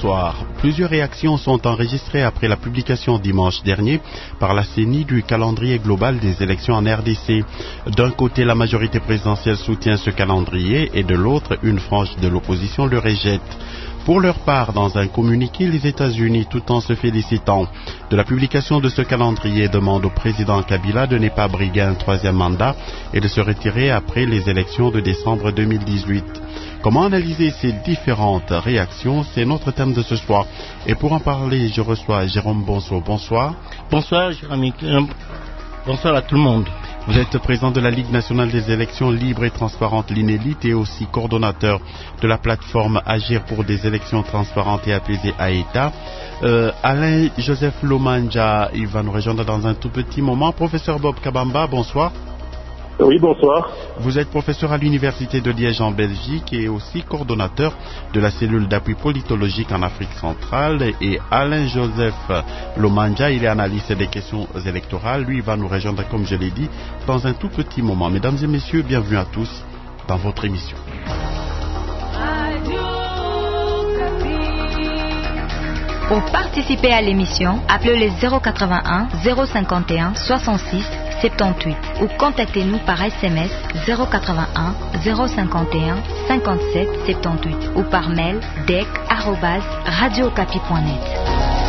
bonsoir. Plusieurs réactions sont enregistrées après la publication dimanche dernier par la CENI du calendrier global des élections en RDC. D'un côté, la majorité présidentielle soutient ce calendrier et de l'autre, une frange de l'opposition le rejette. Pour leur part, dans un communiqué, les États-Unis, tout en se félicitant de la publication de ce calendrier, demandent au président Kabila de ne pas briguer un troisième mandat et de se retirer après les élections de décembre 2018. Comment analyser ces différentes réactions? C'est notre thème de ce soir. Et pour en parler, je reçois Jérôme Bonso. Bonsoir. Bonsoir, Jérôme. Bonsoir à tout le monde. Vous êtes président de la Ligue nationale des élections libres et transparentes, l'INELIT, et aussi coordonnateur de la plateforme Agir pour des élections transparentes et apaisées AETA. Alain Joseph Lomanja, il va nous rejoindre dans un tout petit moment. Professeur Bob Kabamba, bonsoir. Oui, bonsoir. Vous êtes professeur à l'Université de Liège en Belgique et aussi coordonnateur de la cellule d'appui politologique en Afrique centrale. Et Alain Joseph Lomanja, il est analyste des questions électorales. Lui, il va nous rejoindre, comme je l'ai dit, dans un tout petit moment. Mesdames et messieurs, bienvenue à tous dans votre émission. Pour participer à l'émission, appelez le 081 051 66 78 ou contactez-nous par SMS 081 051 57 78 ou par mail dec@radiocapi.net.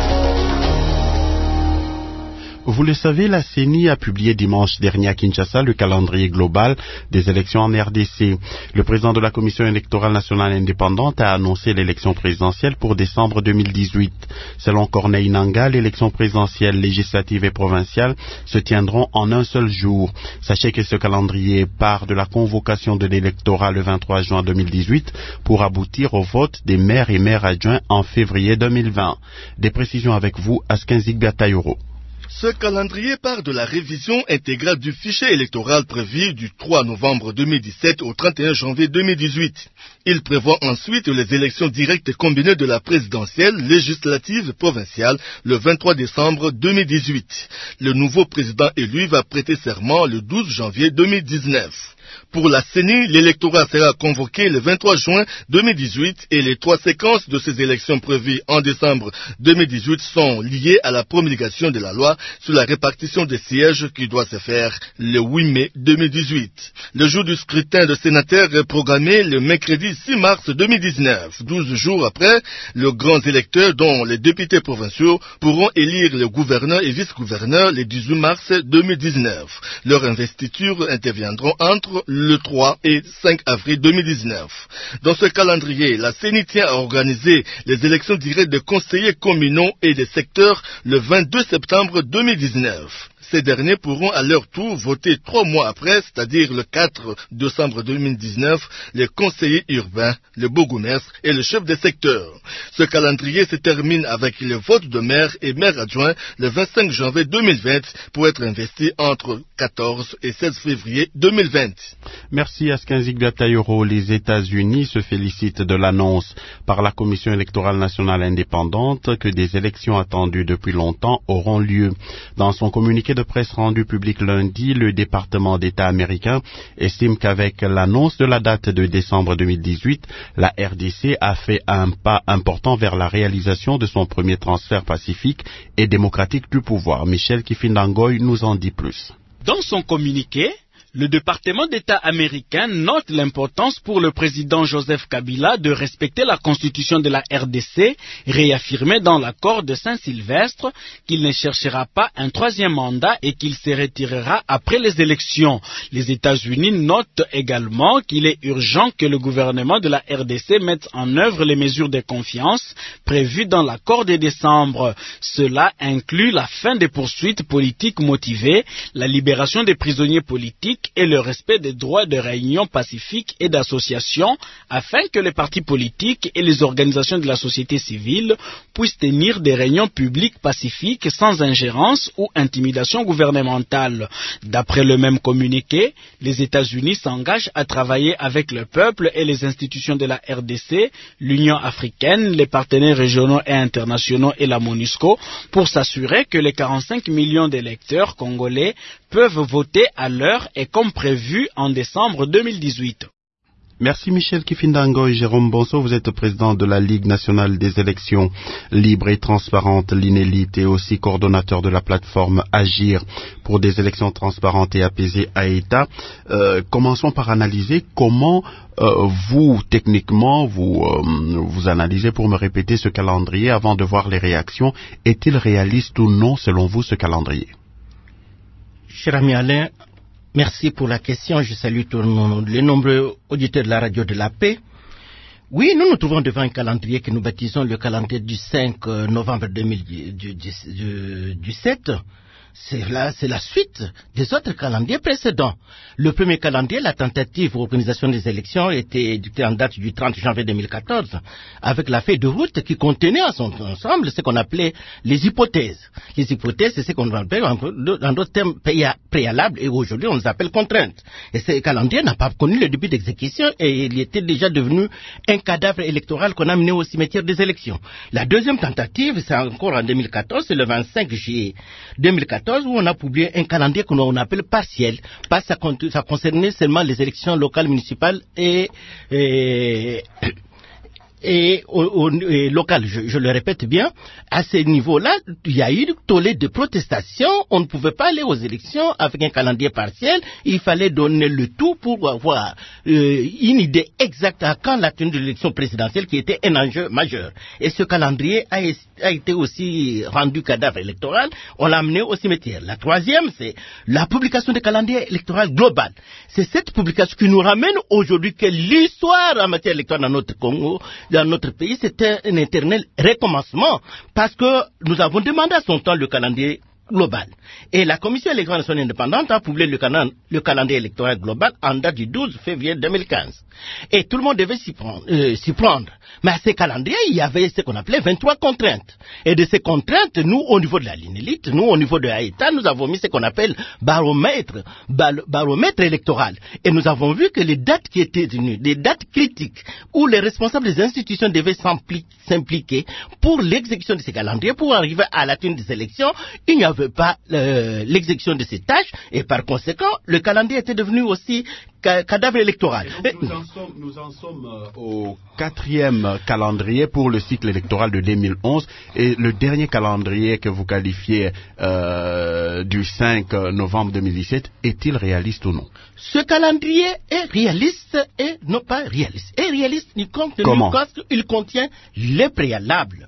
Vous le savez, la CENI a publié dimanche dernier à Kinshasa le calendrier global des élections en RDC. Le président de la Commission électorale nationale indépendante a annoncé l'élection présidentielle pour décembre 2018. Selon Corneille Nangaa, l'élection présidentielle, législative et provinciale se tiendront en un seul jour. Sachez que ce calendrier part de la convocation de l'électorat le 23 juin 2018 pour aboutir au vote des maires et maires adjoints en février 2020. Des précisions avec vous, Askenzik Bertayoro. Ce calendrier part de la révision intégrale du fichier électoral prévu du 3 novembre 2017 au 31 janvier 2018. Il prévoit ensuite les élections directes combinées de la présidentielle, législative et provinciale le 23 décembre 2018. Le nouveau président élu va prêter serment le 12 janvier 2019. Pour la CENI, l'électorat sera convoqué le 23 juin 2018 et les trois séquences de ces élections prévues en décembre 2018 sont liées à la promulgation de la loi sur la répartition des sièges qui doit se faire le 8 mai 2018. Le jour du scrutin de sénateurs est programmé le mercredi 6 mars 2019. 12 jours après, les grands électeurs, dont les députés provinciaux, pourront élire le gouverneur et vice-gouverneur le 18 mars 2019. Leurs investitures interviendront entre le 3 et 5 avril 2019. Dans ce calendrier, la CENI tient à organiser les élections directes des conseillers communaux et des secteurs le 22 septembre 2019. Ces derniers pourront à leur tour voter 3 mois après, c'est-à-dire le 4 décembre 2019, les conseillers urbains, le bourgmestre et le chef des secteurs. Ce calendrier se termine avec le vote de maire et maire adjoint le 25 janvier 2020 pour être investi entre 14 et 16 février 2020. Merci Askenzik Bertayoro. Les États-Unis se félicitent de l'annonce par la Commission électorale nationale indépendante que des élections attendues depuis longtemps auront lieu. Dans son communiqué de presse rendu public lundi, le département d'État américain estime qu'avec l'annonce de la date de décembre 2018, la RDC a fait un pas important vers la réalisation de son premier transfert pacifique et démocratique du pouvoir. Michel Kifindangoy nous en dit plus. Dans son communiqué, le département d'État américain note l'importance pour le président Joseph Kabila de respecter la constitution de la RDC, réaffirmée dans l'accord de Saint-Sylvestre, qu'il ne cherchera pas un troisième mandat et qu'il se retirera après les élections. Les États-Unis notent également qu'il est urgent que le gouvernement de la RDC mette en œuvre les mesures de confiance prévues dans l'accord de décembre. Cela inclut la fin des poursuites politiques motivées, la libération des prisonniers politiques et le respect des droits de réunion pacifique et d'association afin que les partis politiques et les organisations de la société civile puissent tenir des réunions publiques pacifiques sans ingérence ou intimidation gouvernementale. D'après le même communiqué, les États-Unis s'engagent à travailler avec le peuple et les institutions de la RDC, l'Union africaine, les partenaires régionaux et internationaux et la MONUSCO pour s'assurer que les 45 millions d'électeurs congolais peuvent voter à l'heure et comme prévu en décembre 2018. Merci Michel Kifindango et Jérôme Bonso. Vous êtes président de la Ligue nationale des élections libres et transparentes, l'INELIT, et aussi coordonnateur de la plateforme Agir pour des élections transparentes et apaisées à État. Commençons par analyser comment vous, techniquement, vous analysez pour me répéter ce calendrier avant de voir les réactions. Est-il réaliste ou non, selon vous, ce calendrier? Cher ami Alain, merci pour la question. Je salue tous les nombreux auditeurs de la radio de la paix. Oui, nous nous trouvons devant un calendrier que nous baptisons le calendrier du 5 novembre 2017. C'est la suite des autres calendriers précédents. Le premier calendrier, la tentative pour l'organisation des élections, était édictée en date du 30 janvier 2014, avec la feuille de route qui contenait en son ensemble ce qu'on appelait les hypothèses. Les hypothèses, c'est ce qu'on appelle dans d'autres termes préalables, et aujourd'hui on les appelle contraintes. Et ce calendrier n'a pas connu le début d'exécution et il était déjà devenu un cadavre électoral qu'on a mené au cimetière des élections. La deuxième tentative, c'est encore en 2014, c'est le 25 juillet 2014, où on a publié un calendrier qu'on appelle partiel, parce que ça concernait seulement les élections locales, municipales et local, je le répète bien. À ce niveau-là, il y a eu tollé de protestations. On ne pouvait pas aller aux élections avec un calendrier partiel. Il fallait donner le tout pour avoir une idée exacte à quand la tenue de l'élection présidentielle, qui était un enjeu majeur. Et ce calendrier a été aussi rendu cadavre électoral. On l'a amené au cimetière. La troisième, c'est la publication du calendrier électoral global. C'est cette publication qui nous ramène aujourd'hui que l'histoire en matière électorale dans notre Congo, dans notre pays, c'était un éternel recommencement, parce que nous avons demandé à son temps le calendrier global. Et la Commission électorale nationale indépendante a publié le calendrier électoral global en date du 12 février 2015. Et tout le monde devait s'y prendre. Mais à ces calendriers, il y avait ce qu'on appelait 23 contraintes. Et de ces contraintes, nous, au niveau de la LINELIT, nous, au niveau de l'État, nous avons mis ce qu'on appelle baromètre électoral. Et nous avons vu que les dates qui étaient venues, des dates critiques, où les responsables des institutions devaient s'impliquer pour l'exécution de ces calendriers, pour arriver à la tenue des élections, il n'y avait pas l'exécution de ces tâches, et par conséquent, le calendrier était devenu aussi cadavre électoral. Nous en sommes au 4e calendrier pour le cycle électoral de 2011, et le dernier calendrier que vous qualifiez du 5 novembre 2017, est-il réaliste ou non? Ce calendrier est réaliste et non pas réaliste. Et réaliste, Comment? Parce qu'il contient les préalables.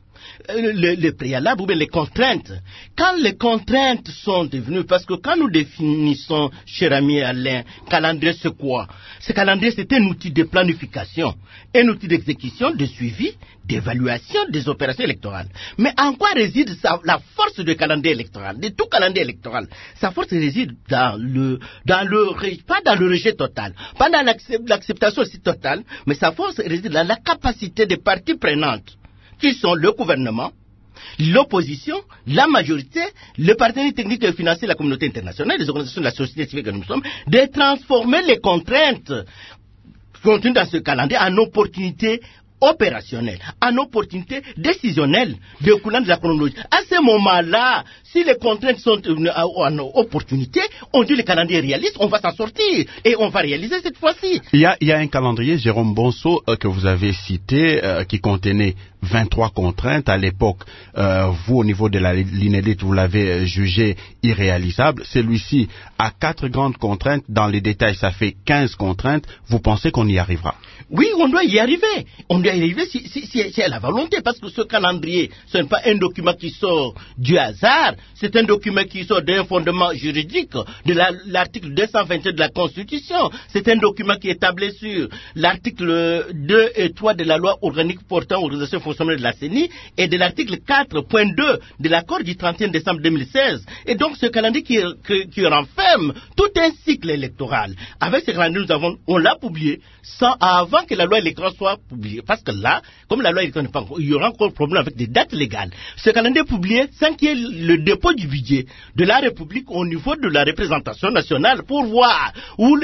Les préalables ou bien les contraintes. Quand les contraintes sont devenues, parce que quand nous définissons, cher ami Alain, calendrier c'est quoi? Ce calendrier c'est un outil de planification, un outil d'exécution, de suivi, d'évaluation des opérations électorales. Mais en quoi réside la force du calendrier électoral, de tout calendrier électoral? Sa force réside pas dans le rejet total, pas dans l'acceptation aussi totale, mais sa force réside dans la capacité des parties prenantes, qui sont le gouvernement, l'opposition, la majorité, le partenaire technique et financier, la communauté internationale, les organisations de la société civile que nous sommes, de transformer les contraintes contenues dans ce calendrier en opportunités opérationnelles, en opportunités décisionnelles découlant de la chronologie. À ce moment-là, si les contraintes sont en opportunité, on dit le calendrier réaliste, on va s'en sortir et on va réaliser cette fois-ci. Il y a un calendrier, Jérôme Bonso, que vous avez cité, qui contenait 23 contraintes. À l'époque, vous, au niveau de la LINELIT, vous l'avez jugé irréalisable. Celui-ci a 4 grandes contraintes. Dans les détails, ça fait 15 contraintes. Vous pensez qu'on y arrivera? Oui, on doit y arriver. On doit y arriver si à la volonté, parce que ce calendrier, ce n'est pas un document qui sort du hasard, c'est un document qui sort d'un fondement juridique de l'article 221 de la Constitution. C'est un document qui est établi sur l'article 2 et 3 de la loi organique portant organisation fonctionnelle de la CENI et de l'article 4.2 de l'accord du 31 décembre 2016. Et donc ce calendrier qui renferme tout un cycle électoral. Avec ce calendrier, on l'a publié avant que la loi électorale soit publiée. Parce que là, comme la loi électorale n'est pas encore, il y aura encore problème avec des dates légales. Ce calendrier est publié sans qu'il y ait le dépôt du budget de la République au niveau de la représentation nationale pour voir où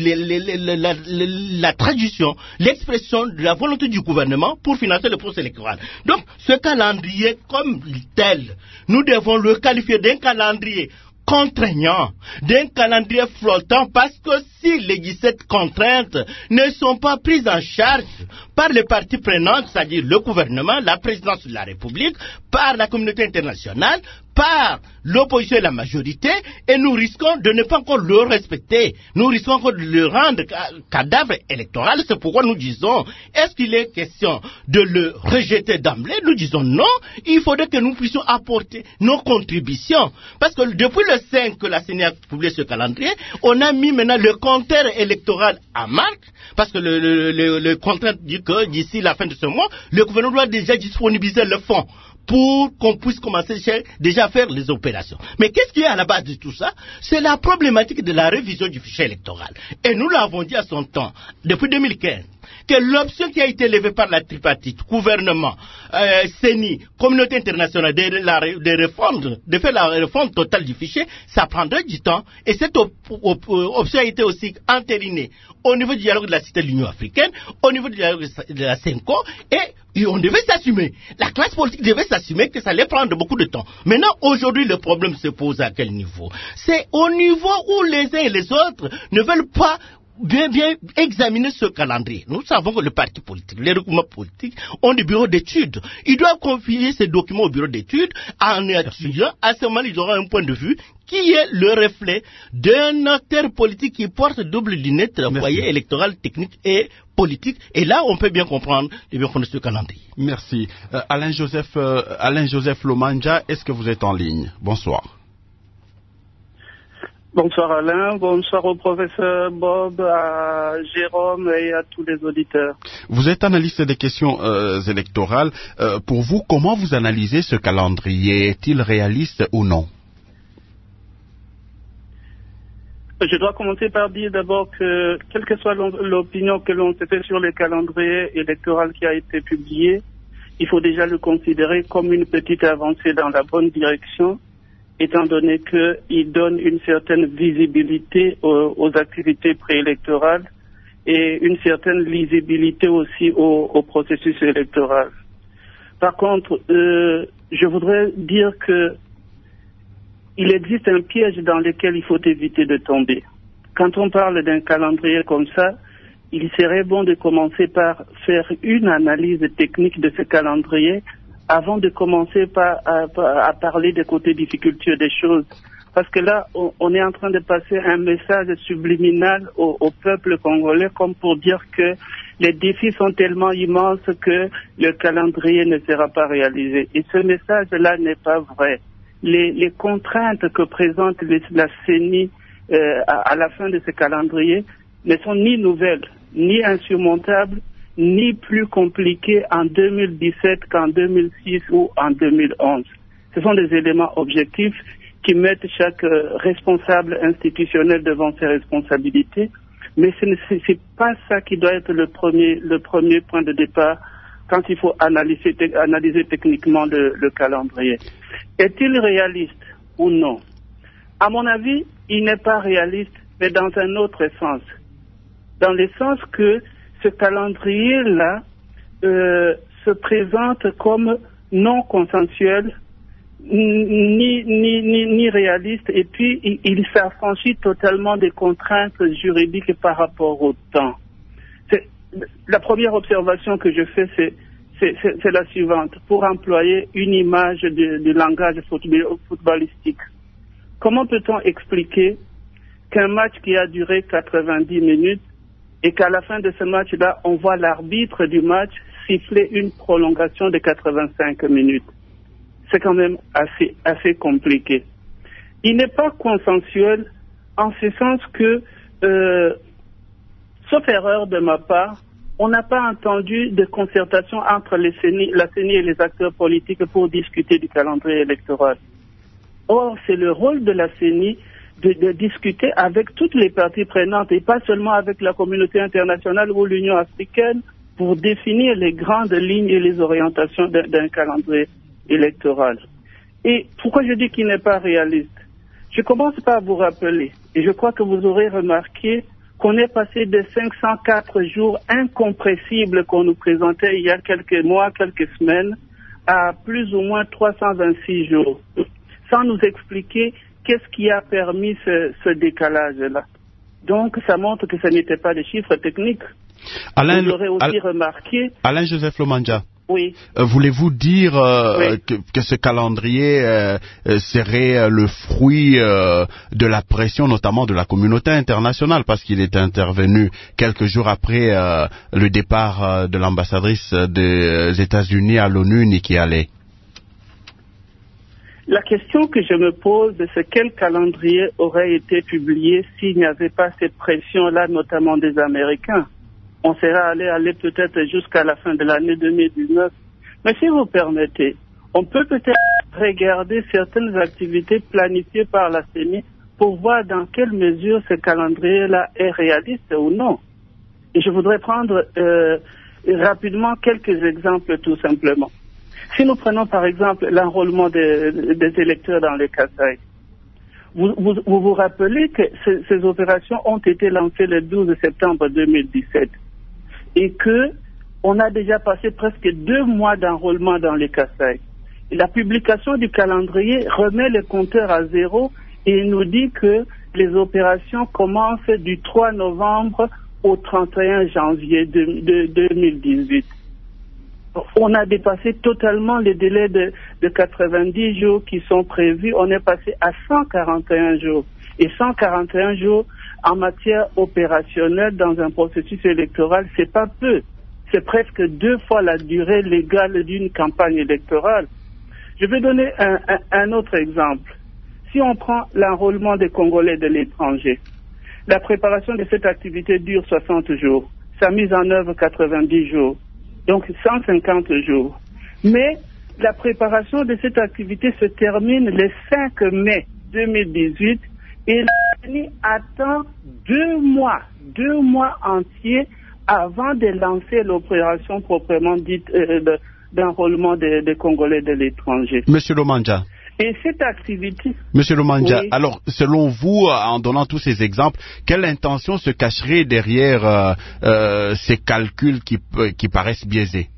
la traduction, l'expression de la volonté du gouvernement pour financer le processus électoral. Donc, ce calendrier comme tel, nous devons le qualifier d'un calendrier contraignant, d'un calendrier flottant, parce que si les 17 contraintes ne sont pas prises en charge par les parties prenantes, c'est-à-dire le gouvernement, la présidence de la République, par la communauté internationale, par l'opposition et la majorité, et nous risquons de ne pas encore le respecter. Nous risquons encore de le rendre cadavre électoral. C'est pourquoi nous disons, est-ce qu'il est question de le rejeter d'emblée? Nous disons non. Il faudrait que nous puissions apporter nos contributions. Parce que depuis le 5 que la CENI a publié ce calendrier, on a mis maintenant le compteur électoral en marche, parce que le contrat dit que d'ici la fin de ce mois, le gouvernement doit déjà disponibiliser le fonds pour qu'on puisse commencer déjà à faire les opérations. Mais qu'est-ce qui est à la base de tout ça? C'est la problématique de la révision du fichier électoral. Et nous l'avons dit à son temps, depuis 2015, que l'option qui a été levée par la tripartite, gouvernement, CENI, communauté internationale, de faire la réforme totale du fichier, ça prendrait du temps. Et cette option a été aussi entérinée au niveau du dialogue de la Cité de l'Union africaine, au niveau du dialogue de la CENCO, et on devait s'assumer. La classe politique devait s'assumer que ça allait prendre beaucoup de temps. Maintenant, aujourd'hui, le problème se pose à quel niveau? C'est au niveau où les uns et les autres ne veulent pas bien examiner ce calendrier. Nous savons que le parti politique, les regroupements politiques ont des bureaux d'études. Ils doivent confier ces documents au bureau d'études en étudiant. À ce moment, ils auront un point de vue qui est le reflet d'un acteur politique qui porte double lunette, foyer électoral, technique et politique. Et là, on peut bien comprendre les bien fondés de ce calendrier. Merci. Alain Joseph Lomanja, est-ce que vous êtes en ligne? Bonsoir. Bonsoir Alain, bonsoir au professeur Bob, à Jérôme et à tous les auditeurs. Vous êtes analyste des questions électorales. Pour vous, comment vous analysez ce calendrier? Est-il réaliste ou non? Je dois commencer par dire d'abord que, quelle que soit l'opinion que l'on se fait sur le calendrier électoral qui a été publié, il faut déjà le considérer comme une petite avancée dans la bonne direction, étant donné qu'il donne une certaine visibilité aux activités préélectorales et une certaine lisibilité aussi au processus électoral. Par contre, je voudrais dire que il existe un piège dans lequel il faut éviter de tomber. Quand on parle d'un calendrier comme ça, il serait bon de commencer par faire une analyse technique de ce calendrier avant de commencer à parler des côtés difficultés des choses. Parce que là, on est en train de passer un message subliminal au peuple congolais comme pour dire que les défis sont tellement immenses que le calendrier ne sera pas réalisé. Et ce message-là n'est pas vrai. Les contraintes que présente la CENI à la fin de ce calendrier ne sont ni nouvelles, ni insurmontables, ni plus compliquées en 2017 qu'en 2006 ou en 2011. Ce sont des éléments objectifs qui mettent chaque responsable institutionnel devant ses responsabilités, mais ce n'est pas ça qui doit être le premier point de départ quand il faut analyser techniquement le calendrier. Est-il réaliste ou non? À mon avis, il n'est pas réaliste, mais dans un autre sens. Dans le sens que ce calendrier-là se présente comme non consensuel, ni réaliste, et puis il s'affranchit totalement des contraintes juridiques par rapport au temps. La première observation que je fais, c'est la suivante, pour employer une image du langage footballistique. Comment peut-on expliquer qu'un match qui a duré 90 minutes et qu'à la fin de ce match-là, on voit l'arbitre du match siffler une prolongation de 85 minutes? C'est quand même assez compliqué. Il n'est pas consensuel en ce sens que, sauf erreur de ma part, on n'a pas entendu de concertation entre la CENI et les acteurs politiques pour discuter du calendrier électoral. Or, c'est le rôle de la CENI de discuter avec toutes les parties prenantes et pas seulement avec la communauté internationale ou l'Union africaine pour définir les grandes lignes et les orientations d'un calendrier électoral. Et pourquoi je dis qu'il n'est pas réaliste? Je commence par vous rappeler, et je crois que vous aurez remarqué qu'on est passé de 504 jours incompressibles qu'on nous présentait il y a quelques mois, quelques semaines, à plus ou moins 326 jours, sans nous expliquer qu'est-ce qui a permis ce décalage-là? Donc, ça montre que ce n'était pas des chiffres techniques. Alain, vous aurez aussi remarqué... Alain Joseph Lomandja. Oui. Voulez-vous dire Oui. que ce calendrier serait le fruit de la pression, notamment de la communauté internationale, parce qu'il est intervenu quelques jours après le départ de l'ambassadrice des États-Unis à l'ONU, Nikki Haley? La question que je me pose, c'est quel calendrier aurait été publié s'il n'y avait pas cette pression-là, notamment des Américains. On serait allé peut-être jusqu'à la fin de l'année 2019. Mais si vous permettez, on peut peut-être regarder certaines activités planifiées par la CENI pour voir dans quelle mesure ce calendrier-là est réaliste ou non. Et je voudrais prendre rapidement quelques exemples tout simplement. Si nous prenons par exemple l'enrôlement des électeurs dans les Kasaï, vous rappelez que ces opérations ont été lancées le 12 septembre 2017 et que on a déjà passé presque 2 mois d'enrôlement dans les Kasaï. Et la publication du calendrier remet le compteur à zéro et nous dit que les opérations commencent du 3 novembre au 31 janvier 2018. On a dépassé totalement les délais de 90 jours qui sont prévus. On est passé à 141 jours. Et 141 jours en matière opérationnelle dans un processus électoral, c'est pas peu. C'est presque 2 fois la durée légale d'une campagne électorale. Je vais donner un autre exemple. Si on prend l'enrôlement des Congolais de l'étranger, la préparation de cette activité dure 60 jours. Sa mise en œuvre 90 jours. Donc 150 jours. Mais la préparation de cette activité se termine le 5 mai 2018 et la CENI attend 2 mois entiers avant de lancer l'opération proprement dite d'enrôlement des Congolais de l'étranger. Monsieur Lomandja. Et cette activité... Monsieur Lomandja, oui. Alors, selon vous, en donnant tous ces exemples, quelle intention se cacherait derrière ces calculs qui paraissent biaisés?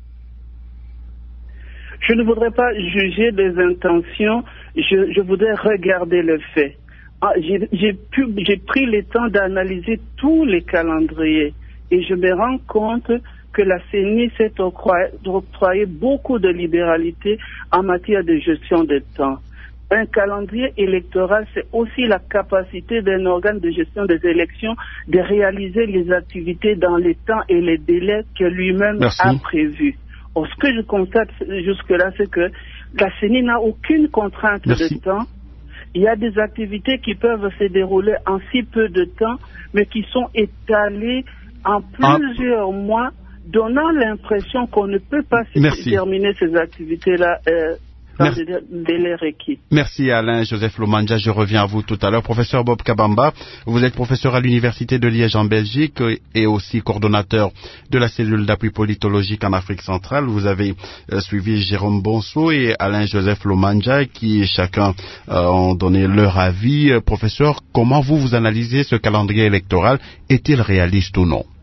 Je ne voudrais pas juger des intentions, je voudrais regarder le fait. J'ai pris le temps d'analyser tous les calendriers et je me rends compte que la CENI s'est octroyé beaucoup de libéralité en matière de gestion de temps. Un calendrier électoral, c'est aussi la capacité d'un organe de gestion des élections de réaliser les activités dans les temps et les délais que lui-même a prévus. Or, ce que je constate jusque-là, c'est que la CENI n'a aucune contrainte de temps. Il y a des activités qui peuvent se dérouler en si peu de temps, mais qui sont étalées en plusieurs mois, donnant l'impression qu'on ne peut pas terminer ces activités-là dans les délais requis. Merci Alain Joseph Lomandja, je reviens à vous tout à l'heure. Professeur Bob Kabamba, vous êtes professeur à l'Université de Liège en Belgique et aussi coordonnateur de la cellule d'appui politologique en Afrique centrale. Vous avez suivi Jérôme Bonso et Alain Joseph Lomandja qui chacun ont donné leur avis. Professeur, comment vous analysez ce calendrier électoral? Est-il réaliste ou non?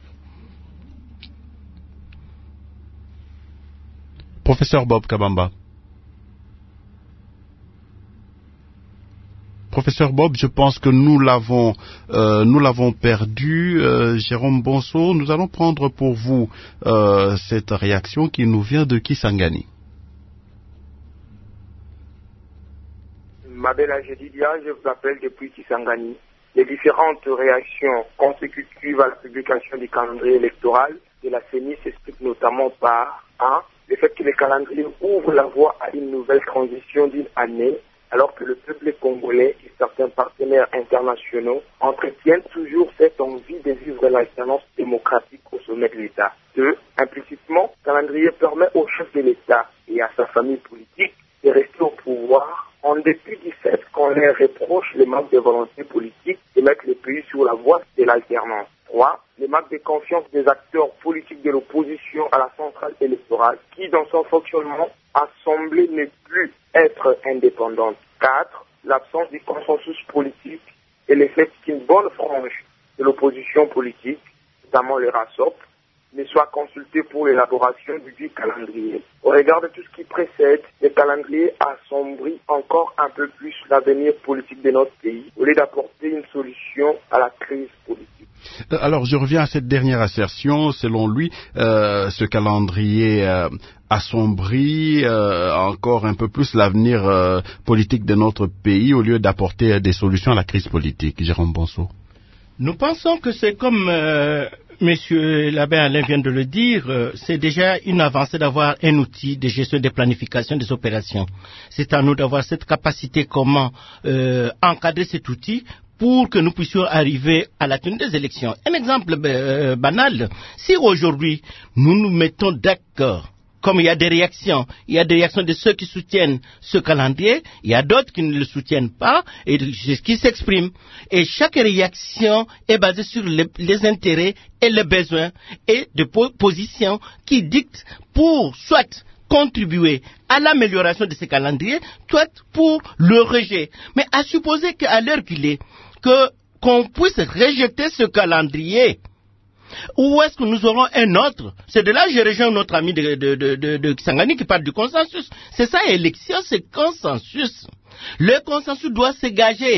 Professeur Bob Kabamba. Professeur Bob, je pense que nous l'avons perdu. Jérôme Bonso, nous allons prendre pour vous cette réaction qui nous vient de Kisangani. Ma belle Angélidia, je vous appelle depuis Kisangani. Les différentes réactions consécutives à la publication du calendrier électoral de la CENI s'expliquent notamment par 1. Le fait que le calendrier ouvre la voie à une nouvelle transition d'une année, alors que le peuple congolais et certains partenaires internationaux entretiennent toujours cette envie de vivre l'alternance démocratique au sommet de l'État. 2. Implicitement, le calendrier permet au chef de l'État et à sa famille politique de rester au pouvoir en dépit du fait qu'on leur reproche le manque de volonté politique de mettre le pays sur la voie de l'alternance. 3. Le manque de confiance des acteurs politiques de l'opposition à la centrale électorale qui, dans son fonctionnement, a semblé ne plus être indépendante. 4. L'absence du consensus politique et le fait qu'une bonne frange de l'opposition politique, notamment le RASOP, ne soit consulté pour l'élaboration du calendrier. Au regard de tout ce qui précède, le calendrier assombrit encore un peu plus l'avenir politique de notre pays, au lieu d'apporter une solution à la crise politique. Alors, je reviens à cette dernière assertion. Selon lui, ce calendrier assombrit encore un peu plus l'avenir politique de notre pays au lieu d'apporter des solutions à la crise politique. Jérôme Bonso. Nous pensons que c'est comme Monsieur l'abbé Alain vient de le dire, c'est déjà une avancée d'avoir un outil de gestion de planification des opérations. C'est à nous d'avoir cette capacité comment encadrer cet outil pour que nous puissions arriver à la tenue des élections. Un exemple banal, si aujourd'hui nous nous mettons d'accord, comme il y a des réactions de ceux qui soutiennent ce calendrier, il y a d'autres qui ne le soutiennent pas et qui s'expriment. Et chaque réaction est basée sur les intérêts et les besoins et de positions qui dictent pour soit contribuer à l'amélioration de ce calendrier, soit pour le rejet. Mais à supposer qu'à l'heure qu'il est, qu'on puisse rejeter ce calendrier, ou est-ce que nous aurons un autre? C'est de là que je rejoins notre ami de Kisangani qui parle du consensus. C'est ça, élection, c'est consensus. Le consensus doit se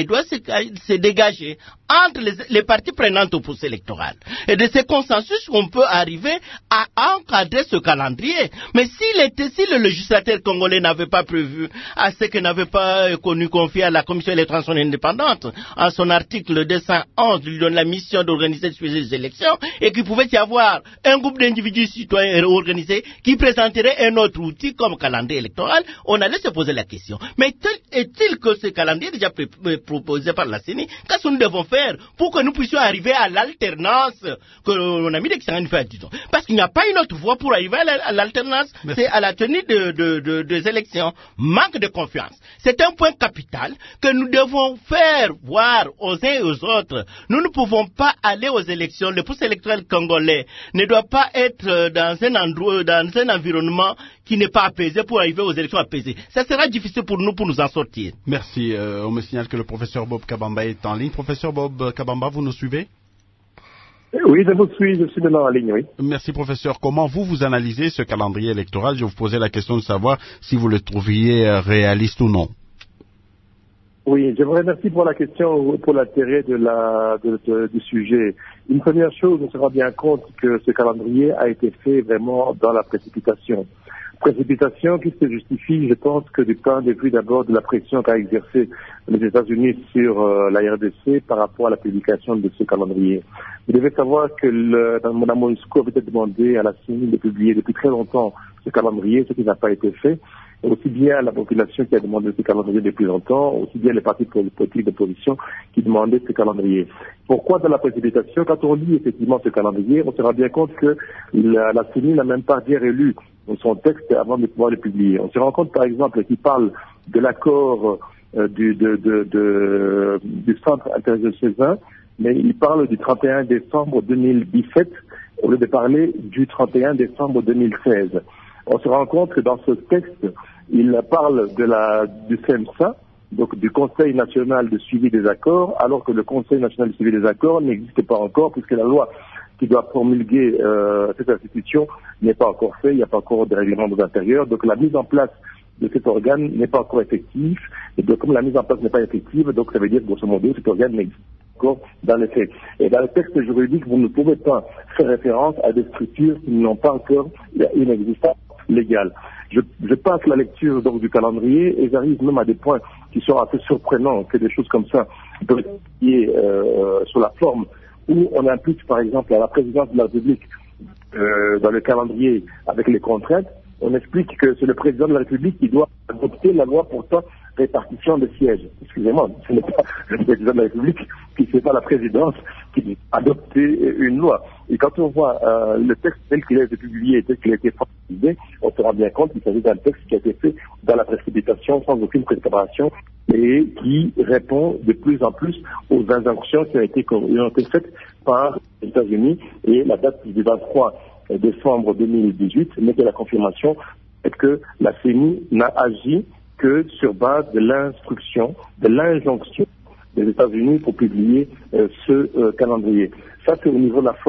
dégager entre les parties prenantes au processus électoral. Et de ce consensus, on peut arriver à encadrer ce calendrier. Mais si le législateur congolais n'avait pas prévu, à ce que n'avait pas confié à la Commission électorale indépendante, en son article 211, lui donne la mission d'organiser des élections, et qu'il pouvait y avoir un groupe d'individus citoyens organisés qui présenteraient un autre outil comme calendrier électoral, on allait se poser la question. Mais est-il que ce calendrier déjà proposé par la CENI, qu'est-ce que nous devons faire pour que nous puissions arriver à l'alternance que l'on a mis d'excellence fait, disons. Parce qu'il n'y a pas une autre voie pour arriver à l'alternance, c'est à la tenue des élections. Manque de confiance. C'est un point capital que nous devons faire voir aux uns et aux autres. Nous ne pouvons pas aller aux élections. Le processus électoral congolais ne doit pas être dans un environnement qui n'est pas apaisé pour arriver aux élections apaisées. Ça sera difficile pour nous en sortir. Merci. On me signale que le professeur Bob Kabamba est en ligne. Professeur Bob Kabamba, vous nous suivez? Oui, je vous suis maintenant en ligne, oui. Merci, professeur. Comment vous analysez ce calendrier électoral? Je vous posais la question de savoir si vous le trouviez réaliste ou non. Oui, je vous remercie pour la question, pour l'intérêt du sujet. Une première chose, on se rend bien compte que ce calendrier a été fait vraiment dans la précipitation. Précipitation qui se justifie, je pense, que du point de vue d'abord de la pression qu'a exercée les États-Unis sur la RDC par rapport à la publication de ce calendrier. Vous devez savoir que Mme MONUSCO avait demandé à la CENI de publier depuis très longtemps ce calendrier, ce qui n'a pas été fait. Aussi bien la population qui a demandé ce calendrier depuis longtemps, aussi bien les partis politiques d'opposition qui demandaient ce calendrier. Pourquoi dans la précipitation? Quand on lit effectivement ce calendrier, on se rend bien compte que la CENI n'a même pas bien relu son texte avant de pouvoir le publier. On se rend compte par exemple qu'il parle de l'accord du centre interdiocésain, mais il parle du 31 décembre 2017 au lieu de parler du 31 décembre 2016. On se rend compte que dans ce texte, il parle du CEMSA, donc du Conseil national de suivi des accords, alors que le Conseil national de suivi des accords n'existe pas encore, puisque la loi qui doit promulguer cette institution n'est pas encore faite, il n'y a pas encore de règlement de l'intérieur, donc la mise en place de cet organe n'est pas encore effective, et donc comme la mise en place n'est pas effective, donc ça veut dire grosso modo cet organe n'existe pas encore dans les faits. Et dans le texte juridique, vous ne pouvez pas faire référence à des structures qui n'ont pas encore une existence légale. Je passe la lecture donc du calendrier et j'arrive même à des points qui sont assez surprenants, que des choses comme ça peuvent être sur la forme, où on implique par exemple à la présidence de la République dans le calendrier avec les contraintes, on explique que c'est le président de la République qui doit adopter la loi portant répartition des sièges. Excusez-moi, ce n'est pas le président de la République qui ne fait pas la présidence qui doit adopter une loi. Et quand on voit le texte tel qu'il a été publié et tel qu'il a été formalisé, on se rend bien compte qu'il s'agit d'un texte qui a été fait dans la précipitation, sans aucune préparation, et qui répond de plus en plus aux injonctions qui ont été faites par les États-Unis. Et la date du 23 décembre 2018 n'est que la confirmation que la CENI n'a agi que sur base de l'instruction, de l'injonction des États-Unis pour publier ce calendrier. Ça, c'est au niveau de la forme.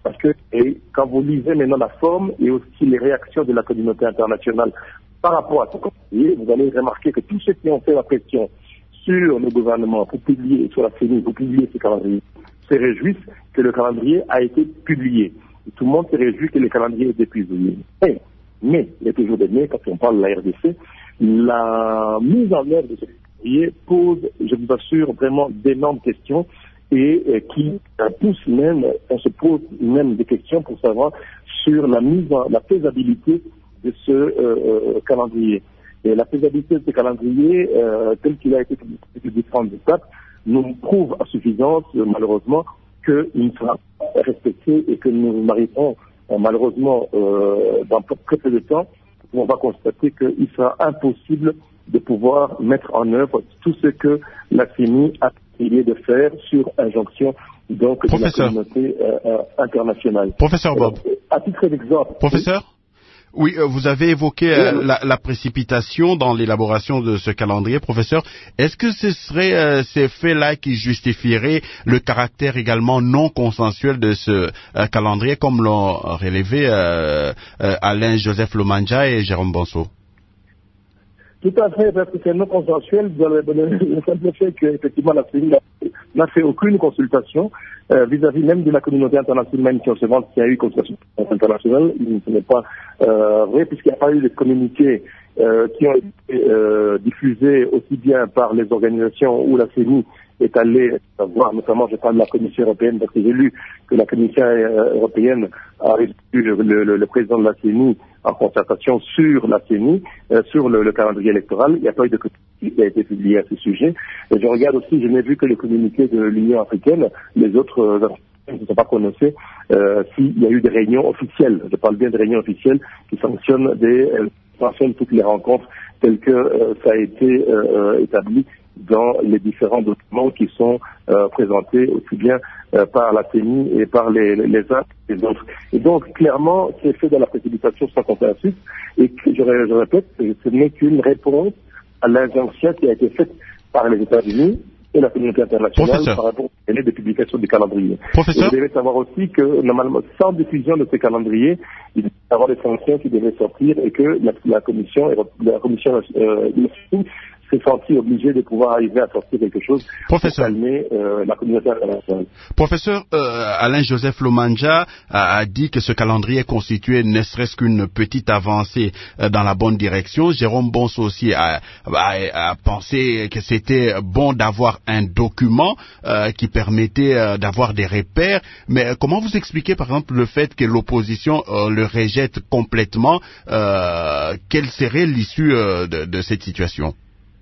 Parce que quand vous lisez maintenant la forme et aussi les réactions de la communauté internationale par rapport à ce calendrier, vous allez remarquer que tous ceux qui ont fait la pression sur le gouvernement pour publier, sur la CENI, pour publier ce calendrier, se réjouissent que le calendrier a été publié. Et tout le monde se réjouit que le calendrier ait été publié. Mais, il y a toujours des mais, quand on parle de la RDC, la mise en œuvre de ce calendrier pose, je vous assure, vraiment d'énormes questions et qui pousse même, on se pose même des questions pour savoir sur la faisabilité de ce calendrier. Et la faisabilité de ce calendrier, tel qu'il a été publié sur différentes étapes, nous prouve à suffisance, malheureusement, qu'il ne sera pas respecté et que nous arriverons, malheureusement, dans très peu de temps, on va constater qu'il sera impossible de pouvoir mettre en œuvre tout ce que la CENI a essayé de faire sur injonction donc de la communauté internationale. Professeur Bob. À titre d'exemple. Professeur ? Oui, vous avez évoqué la précipitation dans l'élaboration de ce calendrier, professeur. Est-ce que ce serait ces faits-là qui justifieraient le caractère également non consensuel de ce calendrier, comme l'ont relevé Alain-Joseph Lomanja et Jérôme Bonso? Tout à fait, parce que c'est non consensuel. Le simple fait qu'effectivement la CENI n'a fait aucune consultation vis-à-vis même de la communauté internationale, même si on se demande s'il y a eu consultation internationale, ce n'est pas vrai, puisqu'il n'y a pas eu de communiqués qui ont été diffusés aussi bien par les organisations où la CENI est allée voir, notamment je parle de la Commission européenne, parce que j'ai lu que la Commission européenne a reçu le président de la CENI en concertation sur la CENI, sur le calendrier électoral. Il n'y a pas eu de communiqué qui a été publié à ce sujet. Et je regarde aussi, je n'ai vu que le communiqué de l'Union africaine, les autres ne sont pas prononcés s'il y a eu des réunions officielles. Je parle bien de réunions officielles qui sanctionnent toutes les rencontres telles que ça a été établi dans les différents documents qui sont présentés aussi bien par la CENI et par les uns et les autres. Et donc, clairement, c'est fait dans la précipitation sans consensus et que, je répète, ce n'est qu'une réponse à l'injonction qui a été faite par les États-Unis et la communauté internationale par rapport au délai de publication du calendrier. Professeur. Vous devez savoir aussi que, normalement, sans diffusion de ce calendrier, il doit y avoir des sanctions qui devaient sortir et que la commission s'est senti obligé de pouvoir arriver à sortir quelque chose pour calmer la communauté internationale. Professeur Alain-Joseph Lomanja a dit que ce calendrier constituait ne serait-ce qu'une petite avancée dans la bonne direction. Jérôme Bonso aussi a pensé que c'était bon d'avoir un document qui permettait d'avoir des repères. Mais comment vous expliquez par exemple le fait que l'opposition le rejette complètement? Quelle serait l'issue de cette situation?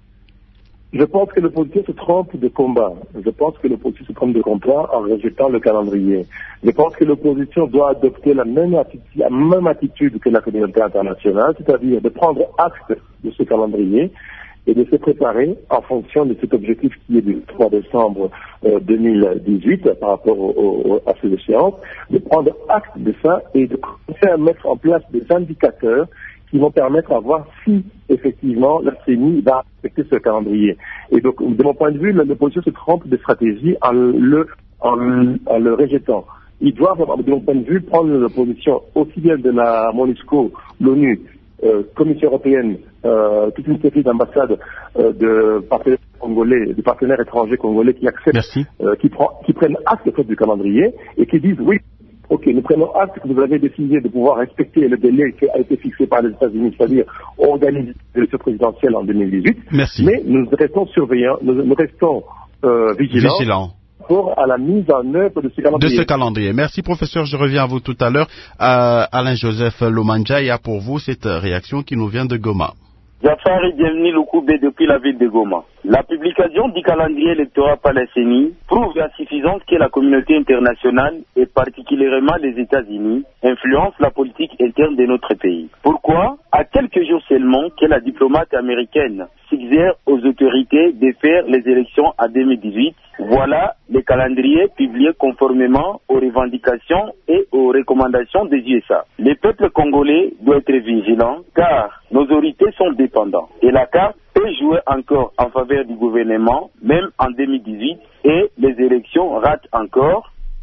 Je pense que l'opposition se trompe de combat. Je pense que l'opposition se trompe de combat en rejetant le calendrier. Je pense que l'opposition doit adopter la même attitude que la communauté internationale, c'est-à-dire de prendre acte de ce calendrier et de se préparer en fonction de cet objectif qui est du 3 décembre 2018 par rapport à ces échéances, de prendre acte de ça et de commencer à mettre en place des indicateurs qui vont permettre à voir si, effectivement, la CENI va respecter ce calendrier. Et donc, de mon point de vue, l'opposition se trompe de stratégie en le rejetant. Ils doivent, de mon point de vue, prendre l'opposition aussi bien de la MONUSCO, l'ONU, Commission européenne, toute une série d'ambassades de partenaires congolais, de partenaires étrangers congolais qui acceptent, qui prennent acte du calendrier et qui disent oui. Ok, nous prenons acte que vous avez décidé de pouvoir respecter le délai qui a été fixé par les États-Unis, c'est-à-dire organiser l'élection présidentielle en 2018. Merci. Mais nous restons surveillants, nous restons vigilants pour à la mise en œuvre de ce calendrier. Merci professeur, je reviens à vous tout à l'heure. Alain-Joseph Lomanja, il y a pour vous cette réaction qui nous vient de Goma. Jafari Bienvenu Lukoubé depuis la ville de Goma. La publication du calendrier électoral par la CENI prouve l'insuffisance que la communauté internationale et particulièrement les États-Unis influencent la politique interne de notre pays. Pourquoi? À quelques jours seulement que la diplomate américaine suggère aux autorités de faire les élections en 2018, voilà le calendrier publié conformément aux revendications et aux recommandations des USA. Le peuple congolais doit être vigilant car nos autorités sont dépendantes et la carte peut jouer encore en faveur du gouvernement même en 2018 et les élections ratent encore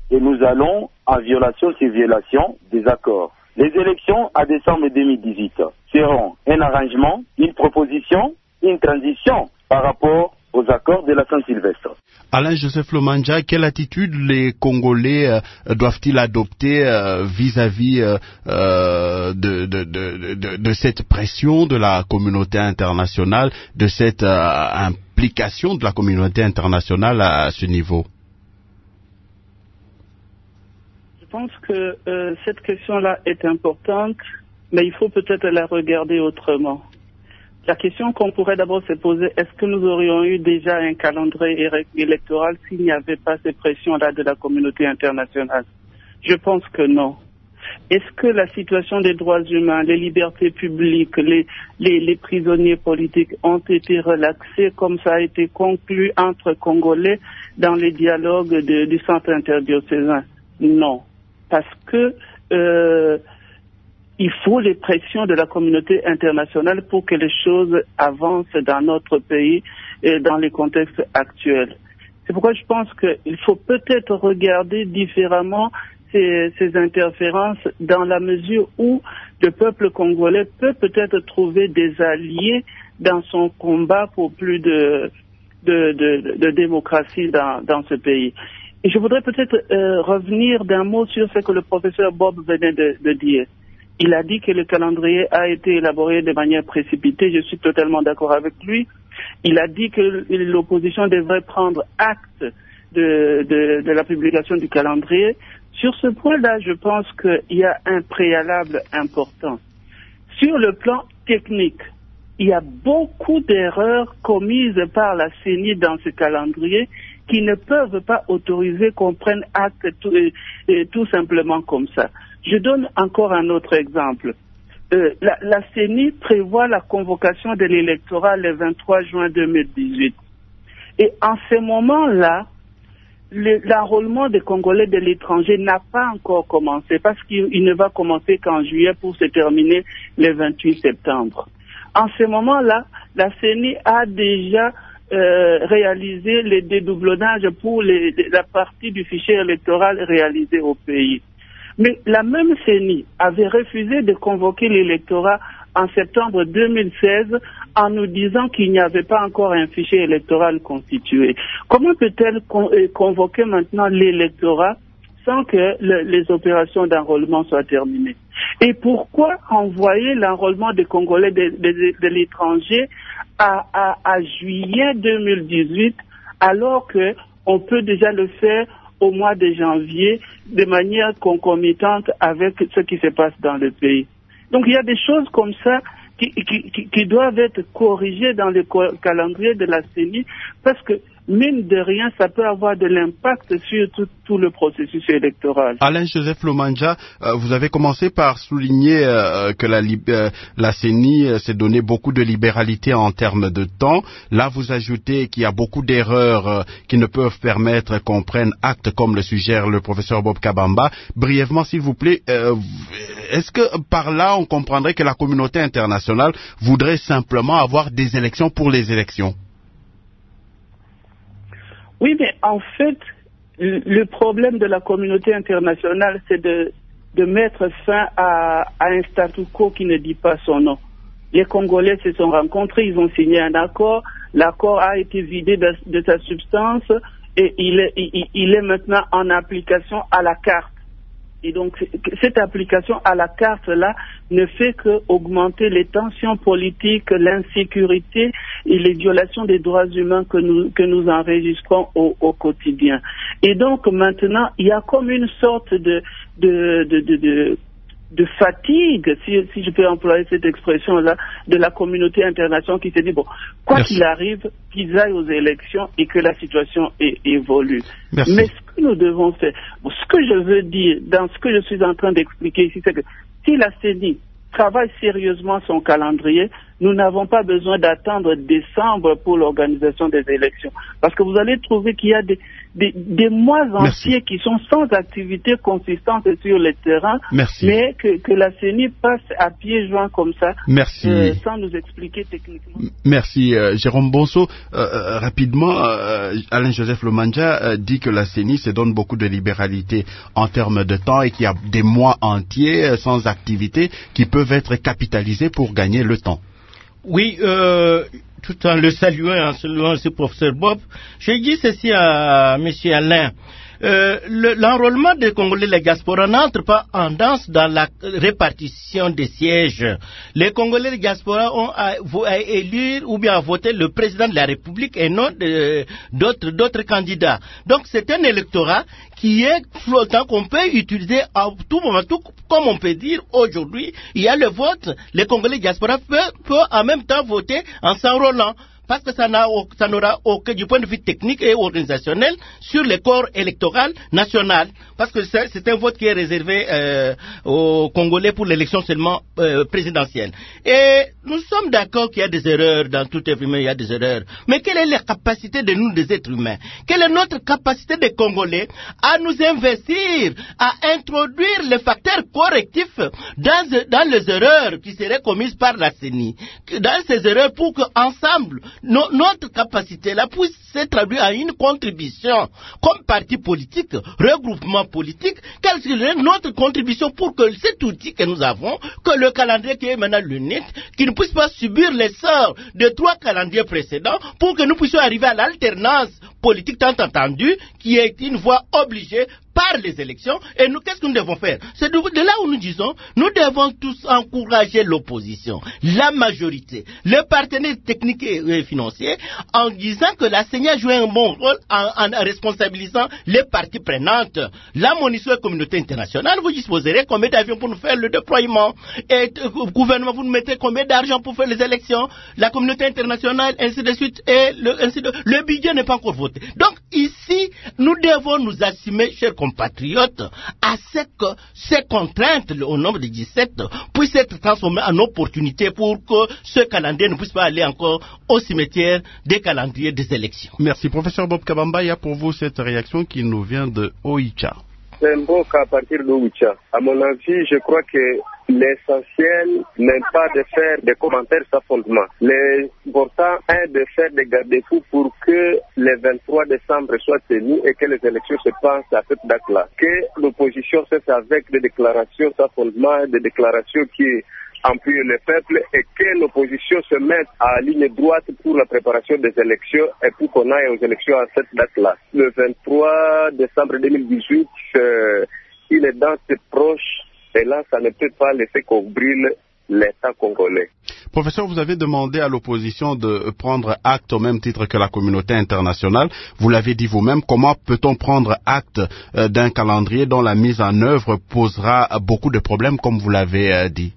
et nous allons en violation sur violation des accords. Les élections à décembre 2018 seront un arrangement, une proposition, une transition par rapport aux accords de la Saint-Sylvestre. Alain-Joseph Lomandja, quelle attitude les Congolais doivent-ils adopter vis-à-vis de cette pression de la communauté internationale, de cette implication de la communauté internationale à ce niveau? Je pense que cette question-là est importante, mais il faut peut-être la regarder autrement. La question qu'on pourrait d'abord se poser, est-ce que nous aurions eu déjà un calendrier électoral s'il n'y avait pas ces pressions-là de la communauté internationale? Je pense que non. Est-ce que la situation des droits humains, les libertés publiques, les prisonniers politiques ont été relaxés comme ça a été conclu entre Congolais dans les dialogues du centre interdiocésain? Non. Parce que il faut les pressions de la communauté internationale pour que les choses avancent dans notre pays et dans les contextes actuels. C'est pourquoi je pense qu'il faut peut-être regarder différemment ces interférences dans la mesure où le peuple congolais peut peut-être trouver des alliés dans son combat pour plus de démocratie dans ce pays. Et je voudrais peut-être revenir d'un mot sur ce que le professeur Bob venait de dire. Il a dit que le calendrier a été élaboré de manière précipitée. Je suis totalement d'accord avec lui. Il a dit que l'opposition devrait prendre acte de la publication du calendrier. Sur ce point-là, je pense qu'il y a un préalable important. Sur le plan technique, il y a beaucoup d'erreurs commises par la CENI dans ce calendrier qui ne peuvent pas autoriser qu'on prenne acte tout simplement comme ça. Je donne encore un autre exemple. La CENI prévoit la convocation de l'électorat le 23 juin 2018. Et en ce moment-là, l'enrôlement des Congolais de l'étranger n'a pas encore commencé parce qu'il ne va commencer qu'en juillet pour se terminer le 28 septembre. En ce moment-là, la CENI a déjà réalisé les dédoublonnages pour la partie du fichier électoral réalisé au pays. Mais la même CENI avait refusé de convoquer l'électorat en septembre 2016 en nous disant qu'il n'y avait pas encore un fichier électoral constitué. Comment peut-elle convoquer maintenant l'électorat sans que les opérations d'enrôlement soient terminées? Et pourquoi envoyer l'enrôlement des Congolais de l'étranger à juillet 2018 alors qu'on peut déjà le faire au mois de janvier de manière concomitante avec ce qui se passe dans le pays? Donc il y a des choses comme ça qui doivent être corrigées dans le calendrier de la CENI parce que mine de rien, ça peut avoir de l'impact sur tout le processus électoral. Alain-Joseph Lomandja, vous avez commencé par souligner que la CENI s'est donné beaucoup de libéralité en termes de temps. Là, vous ajoutez qu'il y a beaucoup d'erreurs qui ne peuvent permettre qu'on prenne acte, comme le suggère le professeur Bob Kabamba. Brièvement, s'il vous plaît, est-ce que par là, on comprendrait que la communauté internationale voudrait simplement avoir des élections pour les élections? Oui, mais en fait, le problème de la communauté internationale, c'est de mettre fin à un statu quo qui ne dit pas son nom. Les Congolais se sont rencontrés, ils ont signé un accord, l'accord a été vidé de sa substance et il est maintenant en application à la carte. Et donc, cette application à la carte-là ne fait qu'augmenter les tensions politiques, l'insécurité et les violations des droits humains que nous enregistrons au quotidien. Et donc, maintenant, il y a comme une sorte de fatigue, si je peux employer cette expression-là, de la communauté internationale qui se dit, bon, quoi qu'il arrive, qu'ils aillent aux élections et que la situation évolue. Merci. Mais ce que nous devons faire, ce que je veux dire dans ce que je suis en train d'expliquer ici, c'est que si la CENI travaille sérieusement son calendrier, nous n'avons pas besoin d'attendre décembre pour l'organisation des élections. Parce que vous allez trouver qu'il y a des mois entiers qui sont sans activité consistante sur le terrain, mais que la CENI passe à pieds joints comme ça, sans nous expliquer techniquement. Merci. Jérôme Bonso, rapidement, Alain-Joseph Lomandja dit que la CENI se donne beaucoup de libéralité en termes de temps et qu'il y a des mois entiers sans activité qui peuvent être capitalisés pour gagner le temps. Oui, tout en le saluant, en saluant ce professeur Bob, je dis ceci à M. Alain. L'enrôlement des Congolais, les diasporas, n'entre pas en danse dans la répartition des sièges. Les Congolais, les diasporas ont à élire ou bien à voter le président de la République et non d'autres candidats. Donc c'est un électorat qui est flottant, qu'on peut utiliser à tout moment, tout comme on peut dire aujourd'hui, il y a le vote, les Congolais diaspora peuvent en même temps voter en s'enrôlant. Parce que ça n'aura aucun, du point de vue technique et organisationnel, sur le corps électoral national. Parce que c'est un vote qui est réservé aux Congolais pour l'élection seulement présidentielle. Et nous sommes d'accord qu'il y a des erreurs, dans tout être humain il y a des erreurs. Mais quelle est la capacité de nous, des êtres humains? Quelle est notre capacité des Congolais à nous investir, à introduire les facteurs correctifs dans les erreurs qui seraient commises par la CENI? Dans ces erreurs pour qu'ensemble, notre capacité là puisse se traduire à une contribution comme parti politique, regroupement politique, quelle serait notre contribution pour que cet outil que nous avons, que le calendrier qui est maintenant l'unique, qui ne puisse pas subir les sorts de 3 calendriers précédents, pour que nous puissions arriver à l'alternance politique tant entendue, qui est une voie obligée par les élections. Et nous, qu'est-ce que nous devons faire? C'est de là où nous disons, nous devons tous encourager l'opposition, la majorité, les partenaires techniques et financiers, en disant que la CENI a joué un bon rôle en responsabilisant les parties prenantes. La MONUSCO et la communauté internationale, vous disposerez combien d'avions pour nous faire le déploiement, et le gouvernement, vous nous mettez combien d'argent pour faire les élections, la communauté internationale, ainsi de suite, et le budget n'est pas encore voté. Donc ici, nous devons nous assumer, chers compatriotes, à ce que ces contraintes, au nombre de 17, puissent être transformées en opportunités pour que ce calendrier ne puisse pas aller encore au cimetière des calendriers des élections. Merci. Professeur Bob Kabamba, il y a pour vous cette réaction qui nous vient de Oicha. C'est un beau cas à partir d'Oicha. À mon avis, je crois que l'essentiel n'est pas de faire des commentaires sans fondement. L'important est de faire des garde-fous pour que le 23 décembre soit tenu et que les élections se passent à cette date-là. Que l'opposition cesse avec des déclarations sans fondement, des déclarations qui appuient le peuple, et que l'opposition se mette à ligne droite pour la préparation des élections et pour qu'on aille aux élections à cette date-là. Le 23 décembre 2018, il est dans ses proches. Et là, ça ne peut pas laisser qu'on brûle l'État congolais. Professeur, vous avez demandé à l'opposition de prendre acte au même titre que la communauté internationale. Vous l'avez dit vous-même, comment peut-on prendre acte d'un calendrier dont la mise en œuvre posera beaucoup de problèmes, comme vous l'avez dit?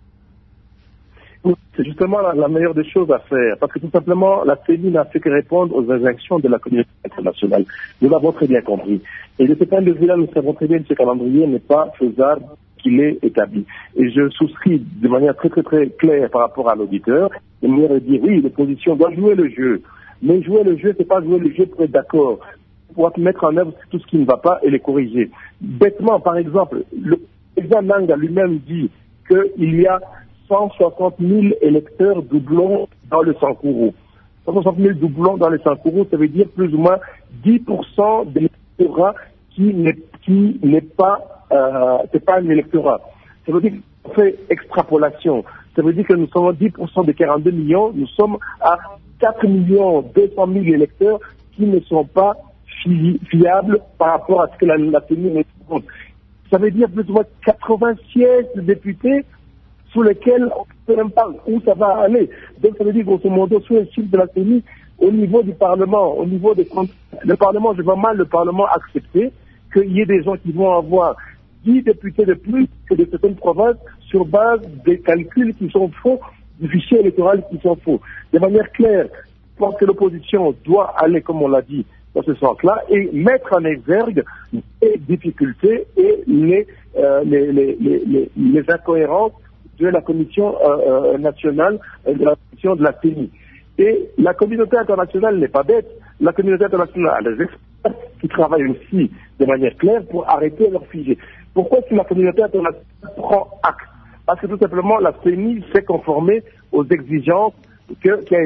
C'est justement la meilleure des choses à faire, parce que tout simplement, la CENI n'a fait que répondre aux injonctions de la communauté internationale. Nous l'avons très bien compris. Et de ce point de vue-là, nous savons très bien que ce calendrier n'est pas faisable qu'il est établi. Et je souscris de manière très très très claire par rapport à l'auditeur, de manière de dire oui, l'opposition doit jouer le jeu. Mais jouer le jeu, c'est pas jouer le jeu pour être d'accord. Pour mettre en œuvre tout ce qui ne va pas et les corriger. Bêtement, par exemple, le président Nanga lui-même dit qu'il y a 160 000 électeurs doublons dans le Sankourou. 160 000 doublons dans le Sankourou, ça veut dire plus ou moins 10% de l'électorat qui n'est pas, c'est pas un électorat. Ça veut dire qu'on fait extrapolation. Ça veut dire que nous sommes à 10% de 42 millions, nous sommes à 4 200 000 électeurs qui ne sont pas fiables par rapport à ce que la CENI nous compte. Ça veut dire plus ou moins 80 sièges de députés sous lesquels on ne sait même pas où ça va aller. Donc ça veut dire grosso modo sous le chiffre de la CENI, au niveau du Parlement, au niveau des comptes, le Parlement, je vois mal le Parlement accepter qu'il y ait des gens qui vont avoir 10 députés de plus que de certaines provinces sur base des calculs qui sont faux, du fichier électoral qui sont faux. De manière claire, je pense que l'opposition doit aller, comme on l'a dit, dans ce sens-là, et mettre en exergue les difficultés et les incohérences de la Commission nationale, de la Commission de la CENI. Et la communauté internationale n'est pas bête. La communauté internationale a des experts qui travaillent aussi de manière claire pour arrêter leur figé. Pourquoi est-ce que la communauté internationale prend acte? Parce que tout simplement, la CENI s'est conformée aux exigences qui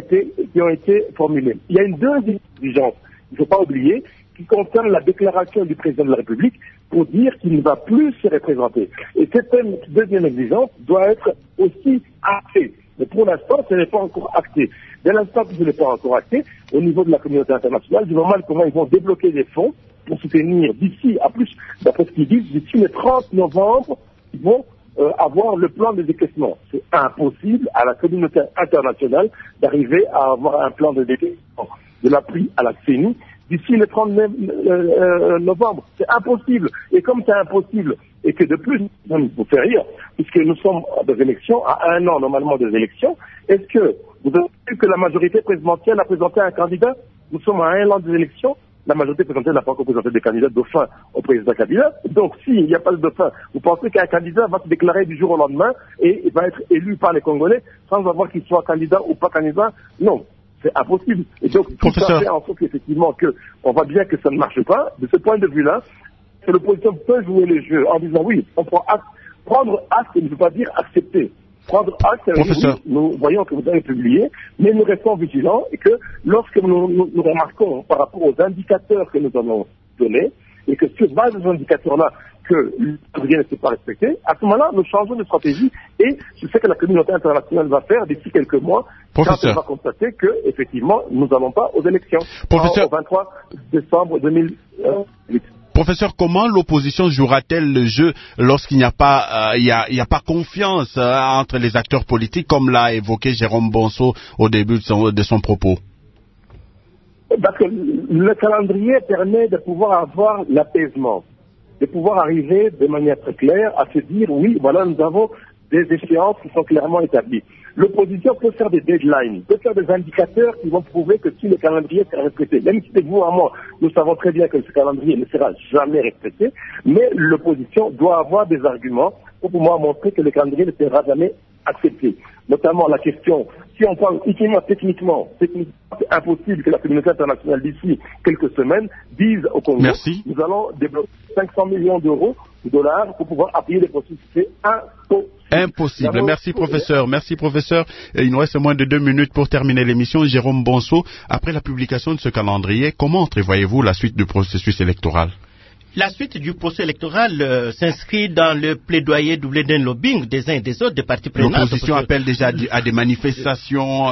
ont été formulées. Il y a une deuxième exigence, il ne faut pas oublier, qui concerne la déclaration du président de la République pour dire qu'il ne va plus se représenter. Et cette deuxième exigence doit être aussi actée. Mais pour l'instant, ce n'est pas encore acté. Dès l'instant que ce n'est pas encore acté, au niveau de la communauté internationale, je vois mal comment ils vont débloquer des fonds pour soutenir d'ici, à plus, d'après ce qu'ils disent, d'ici le 30 novembre, ils vont avoir le plan de décaissement. C'est impossible à la communauté internationale d'arriver à avoir un plan de décaissement de l'appui à la CENI d'ici le 30 novembre. C'est impossible. Et comme c'est impossible, et que de plus, ça nous fait rire, puisque nous sommes à des élections, à 1 an normalement des élections, est-ce que vous avez vu que la majorité présidentielle a présenté un candidat? Nous sommes à 1 an des élections, la majorité présidentielle n'a pas encore présenté des candidats dauphins au président Kabila. Donc s'il n'y a pas de dauphin, vous pensez qu'un candidat va se déclarer du jour au lendemain et il va être élu par les Congolais sans avoir qu'il soit candidat ou pas candidat? Non. C'est impossible. Et donc, tout ça fait en sorte qu'effectivement, on voit bien que ça ne marche pas. De ce point de vue-là, l'opposition peut jouer le jeu en disant oui, on prend acte. Prendre acte ne veut pas dire accepter. Prendre acte, ça veut dire oui, nous voyons que vous avez publié, mais nous restons vigilants et que lorsque nous remarquons par rapport aux indicateurs que nous avons donnés, et que sur base de ces indicateurs-là, que rien ne s'est pas respecté, à ce moment-là, nous changeons de stratégie et je sais que la communauté internationale va faire d'ici quelques mois, quand elle va constater que, effectivement, nous n'allons pas aux élections au 23 décembre 2008. Professeur, comment l'opposition jouera-t-elle le jeu lorsqu'il n'y a pas, il y a pas confiance entre les acteurs politiques, comme l'a évoqué Jérôme Bonso au début de son propos? Parce que le calendrier permet de pouvoir avoir l'apaisement, de pouvoir arriver de manière très claire à se dire oui, voilà, nous avons des échéances qui sont clairement établies. L'opposition peut faire des deadlines, peut faire des indicateurs qui vont prouver que si le calendrier sera respecté, même si c'est vous à moi, nous savons très bien que ce calendrier ne sera jamais respecté, mais l'opposition doit avoir des arguments pour pouvoir montrer que le calendrier ne sera jamais accepté. Notamment la question, si on parle uniquement techniquement, c'est impossible que la communauté internationale d'ici quelques semaines dise au Congo, nous allons débloquer 500 millions d'euros, dollars, pour pouvoir appuyer les processus. C'est impossible. Merci professeur. Merci professeur. Il nous reste moins de 2 minutes pour terminer l'émission. Jérôme Bonso, après la publication de ce calendrier, comment entrevoyez-vous la suite du processus électoral? La suite du processus électoral s'inscrit dans le plaidoyer doublé d'un lobbying des uns et des autres, des partis prenants. L'opposition appelle déjà à des manifestations.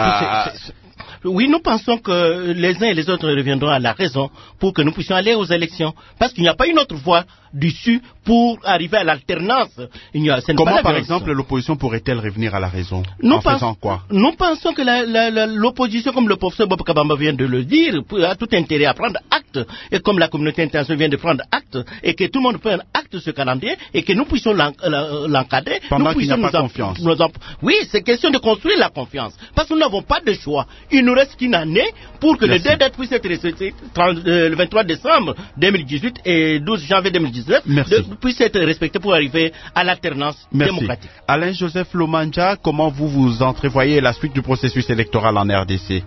Oui, nous pensons que les uns et les autres reviendront à la raison pour que nous puissions aller aux élections. Parce qu'il n'y a pas une autre voie d'issue pour arriver à l'alternance. Comment, par exemple, l'opposition pourrait-elle revenir à la raison? Faisant quoi? Nous pensons que l'opposition, comme le professeur Bob Kabamba vient de le dire, a tout intérêt à prendre acte. Et comme la communauté internationale vient de prendre acte, et que tout le monde prenne acte de ce calendrier, et que nous puissions l'encadrer. Pendant qu'il n'y a pas confiance. Oui, c'est question de construire la confiance. Parce que nous n'avons pas de choix. Il nous reste qu'une année pour que les deux dates puissent être respectées, le 23 décembre 2018 et 12 janvier 2019, puissent être respectées pour arriver à l'alternance démocratique. Alain-Joseph Lomanja, comment vous entrevoyez la suite du processus électoral en RDC?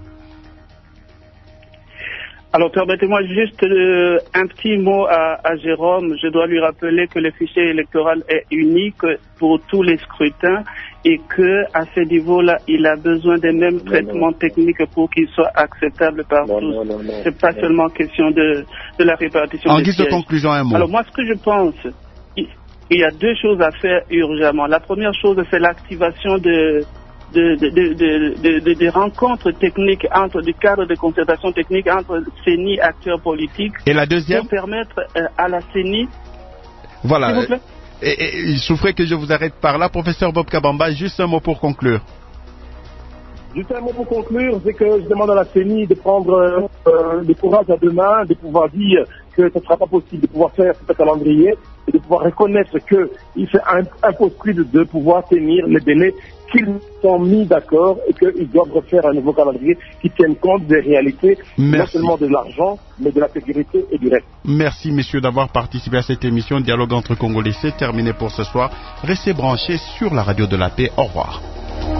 Alors, permettez-moi juste un petit mot à Jérôme. Je dois lui rappeler que le fichier électoral est unique pour tous les scrutins et que à ce niveau-là, il a besoin des mêmes traitements techniques pour qu'il soit acceptable par tous. C'est pas seulement question de la répartition des sièges. En guise de conclusion, un mot. Alors, moi, ce que je pense, il y a 2 choses à faire urgemment. La première chose, c'est l'activation des rencontres techniques du cadre de concertation technique entre CENI, acteurs politiques. Et la deuxième? Pour permettre à la CENI. Voilà. S'il vous plaît. Et il souffrait que je vous arrête par là. Professeur Bob Kabamba, juste un mot pour conclure. Juste un mot pour conclure, c'est que je demande à la CENI de prendre le courage à 2 mains, de pouvoir dire que ce ne sera pas possible de pouvoir faire ce calendrier et de pouvoir reconnaître qu'il fait impossible de pouvoir tenir les délais qu'ils sont mis d'accord et qu'ils doivent refaire un nouveau calendrier qui tienne compte des réalités, non seulement de l'argent, mais de la sécurité et du reste. Merci messieurs d'avoir participé à cette émission Dialogue entre Congolais. C'est terminé pour ce soir. Restez branchés sur la radio de la paix. Au revoir.